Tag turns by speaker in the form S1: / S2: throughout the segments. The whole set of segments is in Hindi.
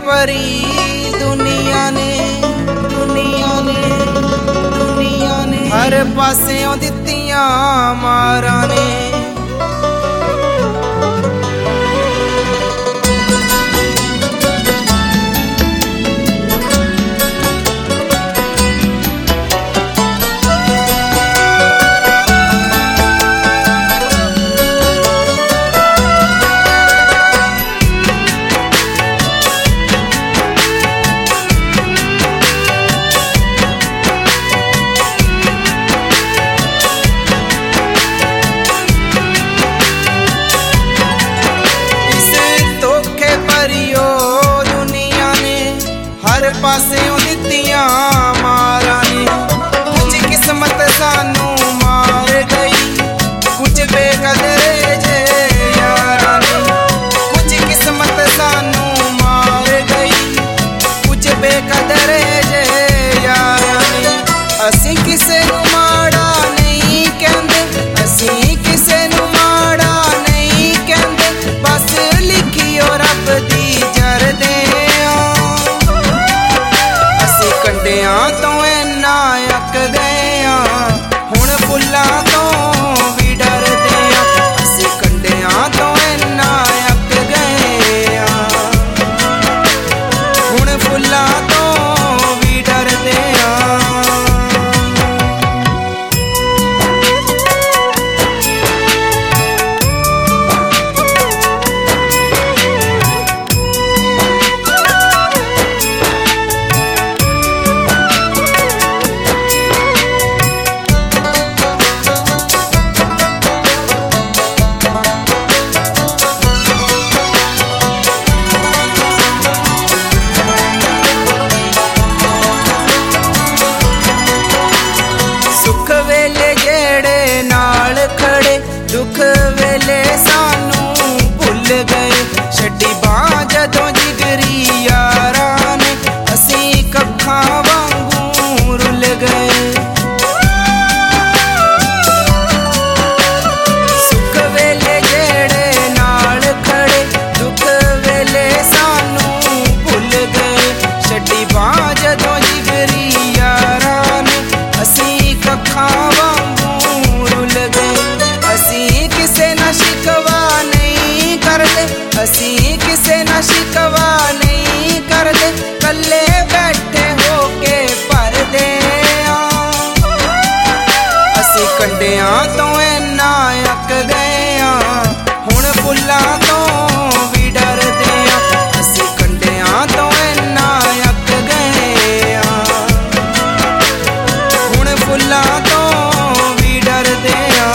S1: भरी दुनिया ने हर पास्यों दित्तियां मारां ने। पास्यों दित्तियां मारां ने। कुछ किस्मत सानू मार गई, कुछ बेकदरे जे यारां ने। कुछ किस्मत सानू मार गई, कुछ बेकदरे जे यारां ने। असीं किसे नू माड़ा नहीं कहंदे, असीं किसे नू माड़ा नहीं कहंदे, बस लिखियो रब दी जरदे कंडियां तो इन्ना अक गए हुण फुल्लां तो भी डरदे आ। असीं कंडियां तो इन्ना अक गए हुण फुल्लां तो भी डरदे आ। दुख वेले सानू भुल गए, छड्डी बां जदों जिगरी यारां ने। असीं कक्खां वांगू रुल गए। सुख वेले जेड़े नाल खड़े, दुख वेले सानू भुल गए, छड्डी बां जदों जिगरी यारां ने। असीं कक्खां वांगू रुल गए। असीं किसे ना शिकवा नहीं करदे, असीं किसे ना शिकवा नहीं करदे, कल्ले बैठे होके भरदे आ। असीं कंडियां तो इन्ना अक गए हुण फुल्लां तो भी डरदे आ। असीं कंडियां तो इन्ना अक गए हुण फुल्लां तो भी डरदे आ।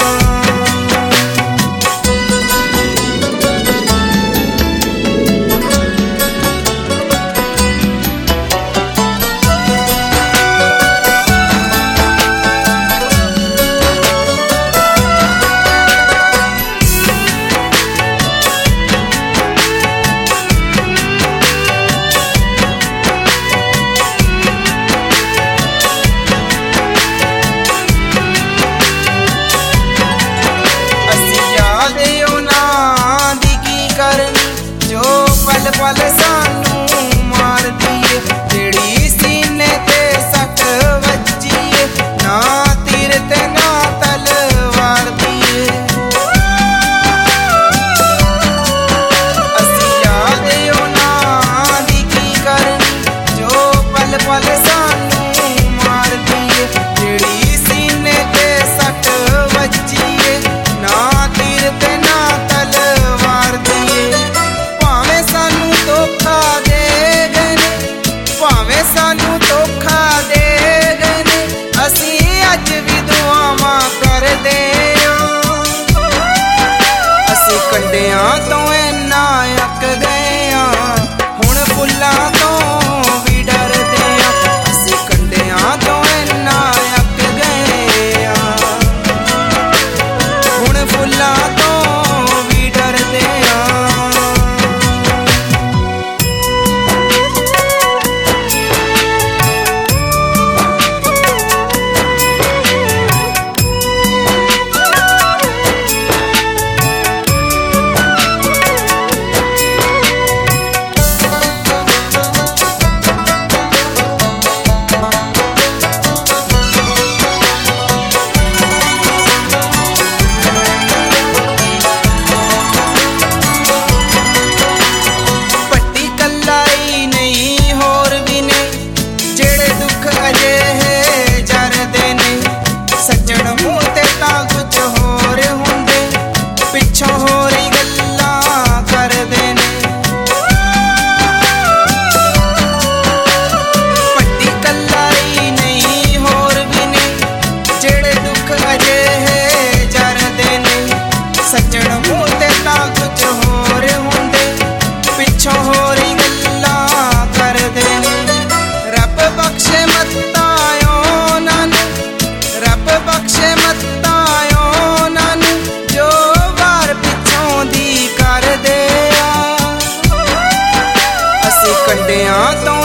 S1: पल सानू मार दिए, जेड़ी सीने ते सट वज्जी ना तीर ते ना तलवार दिए। असीं याद ना दी की करनी, जो पल पल सानू मार दिए, जेड़ी सीने ते सट वज्जी ना तीर ते ना तलवार दिए। भावें सानू धोखा दे गए, भावें सानू धोखा दे गए, असीं अज भी दुआवां करदे आ। असीं कंडियां तो इन्ना अक गए हुण फुल्लां तो भी डरदे आ। असीं कंडियां तो इन्ना अक गए हुण फुल्लां तो भी डरदे आ। ਕੰਡਿਆਂ ਤੋਂ